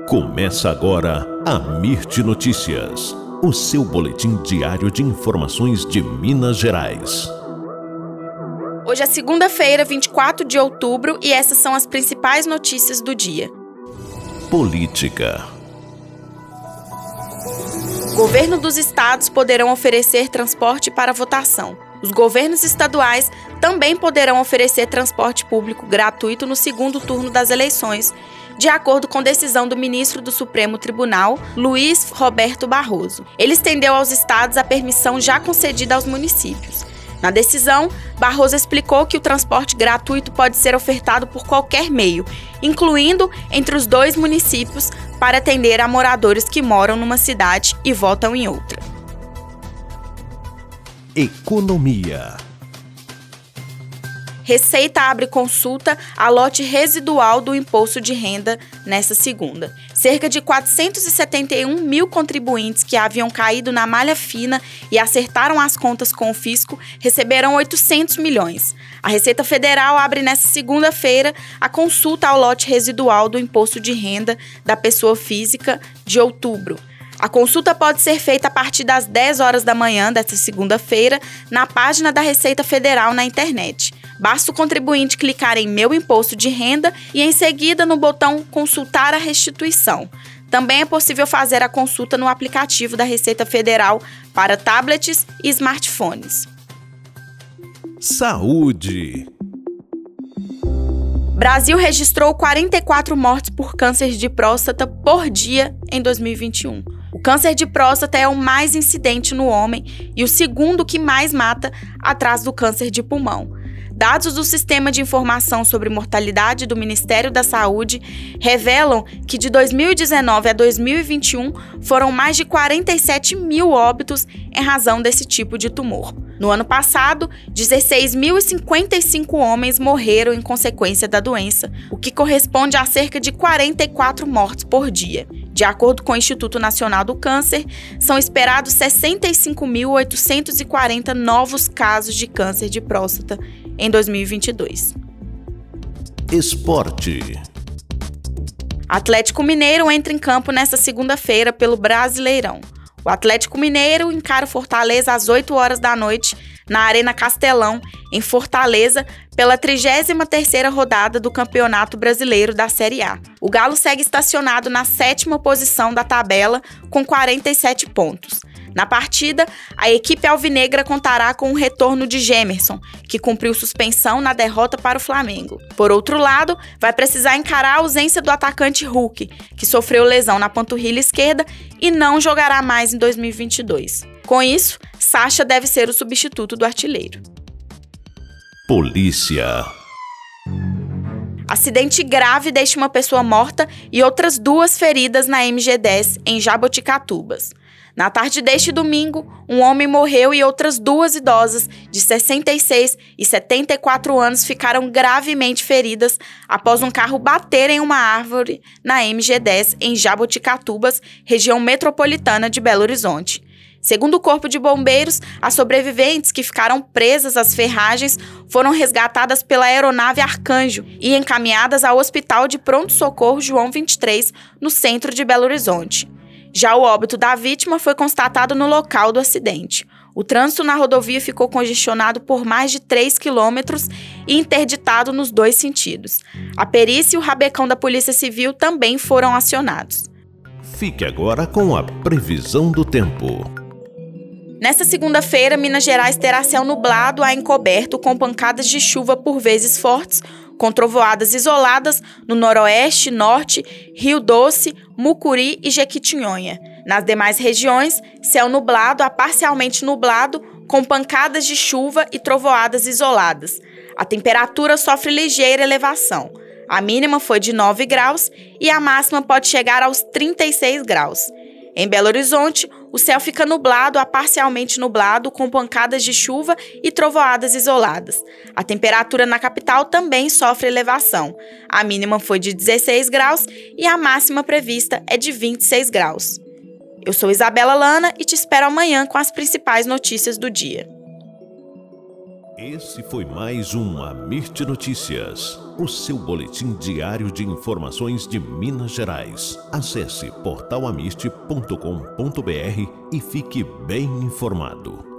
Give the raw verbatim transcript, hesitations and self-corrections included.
Começa agora a Mirte Notícias, o seu boletim diário de informações de Minas Gerais. Hoje é segunda-feira, vinte e quatro de outubro, e essas são as principais notícias do dia. Política. Governo dos estados poderão oferecer transporte para votação. Os governos estaduais também poderão oferecer transporte público gratuito no segundo turno das eleições, de acordo com decisão do ministro do Supremo Tribunal, Luiz Roberto Barroso. Ele estendeu aos estados a permissão já concedida aos municípios. Na decisão, Barroso explicou que o transporte gratuito pode ser ofertado por qualquer meio, incluindo entre os dois municípios, para atender a moradores que moram numa cidade e votam em outra. Economia. Receita abre consulta a lote residual do imposto de renda nesta segunda. Cerca de quatrocentos e setenta e um mil contribuintes que haviam caído na malha fina e acertaram as contas com o fisco receberão oitocentos milhões. A Receita Federal abre nesta segunda-feira a consulta ao lote residual do imposto de renda da pessoa física de outubro. A consulta pode ser feita a partir das dez horas da manhã desta segunda-feira na página da Receita Federal na internet. Basta o contribuinte clicar em Meu Imposto de Renda e, em seguida, no botão Consultar a Restituição. Também é possível fazer a consulta no aplicativo da Receita Federal para tablets e smartphones. Saúde. Brasil registrou quarenta e quatro mortes por câncer de próstata por dia em dois mil e vinte e um. O câncer de próstata é o mais incidente no homem e o segundo que mais mata, atrás do câncer de pulmão. Dados do Sistema de Informação sobre Mortalidade do Ministério da Saúde revelam que de dois mil e dezenove a dois mil e vinte e um foram mais de quarenta e sete mil óbitos em razão desse tipo de tumor. No ano passado, dezesseis mil e cinquenta e cinco homens morreram em consequência da doença, o que corresponde a cerca de quarenta e quatro mortes por dia. De acordo com o Instituto Nacional do Câncer, são esperados sessenta e cinco mil oitocentos e quarenta novos casos de câncer de próstata em dois mil e vinte e dois. Esporte. Atlético Mineiro entra em campo nesta segunda-feira pelo Brasileirão. O Atlético Mineiro encara o Fortaleza às oito horas da noite na Arena Castelão, em Fortaleza, pela trigésima terceira rodada do Campeonato Brasileiro da Série A. O Galo segue estacionado na sétima posição da tabela com quarenta e sete pontos. Na partida, a equipe alvinegra contará com o retorno de Gemerson, que cumpriu suspensão na derrota para o Flamengo. Por outro lado, vai precisar encarar a ausência do atacante Hulk, que sofreu lesão na panturrilha esquerda e não jogará mais em dois mil e vinte e dois. Com isso, Sacha deve ser o substituto do artilheiro. Polícia. Acidente grave deixa uma pessoa morta e outras duas feridas na M G dez, em Jaboticatubas. Na tarde deste domingo, um homem morreu e outras duas idosas, de sessenta e seis e setenta e quatro anos, ficaram gravemente feridas após um carro bater em uma árvore na M G dez, em Jaboticatubas, região metropolitana de Belo Horizonte. Segundo o Corpo de Bombeiros, as sobreviventes que ficaram presas às ferragens foram resgatadas pela aeronave Arcanjo e encaminhadas ao Hospital de Pronto-Socorro João vinte e três, no centro de Belo Horizonte. Já o óbito da vítima foi constatado no local do acidente. O trânsito na rodovia ficou congestionado por mais de três quilômetros e interditado nos dois sentidos. A perícia e o rabecão da Polícia Civil também foram acionados. Fique agora com a previsão do tempo. Nesta segunda-feira, Minas Gerais terá céu nublado a encoberto com pancadas de chuva por vezes fortes, com trovoadas isoladas no noroeste, norte, Rio Doce, Mucuri e Jequitinhonha. Nas demais regiões, céu nublado a parcialmente nublado, com pancadas de chuva e trovoadas isoladas. A temperatura sofre ligeira elevação. A mínima foi de nove graus e a máxima pode chegar aos trinta e seis graus. Em Belo Horizonte, o céu fica nublado a parcialmente nublado, com pancadas de chuva e trovoadas isoladas. A temperatura na capital também sofre elevação. A mínima foi de dezesseis graus e a máxima prevista é de vinte e seis graus. Eu sou Isabela Lana e te espero amanhã com as principais notícias do dia. Esse foi mais um Amirte Notícias, o seu boletim diário de informações de Minas Gerais. Acesse portal amirte ponto com ponto br e fique bem informado.